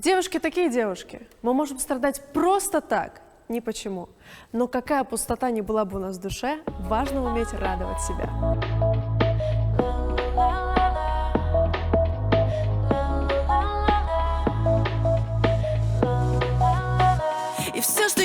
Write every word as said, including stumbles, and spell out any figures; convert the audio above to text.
Девушки такие девушки. Мы можем страдать просто так, ни почему. Но какая пустота ни была бы у нас в душе, важно уметь радовать себя. И все, что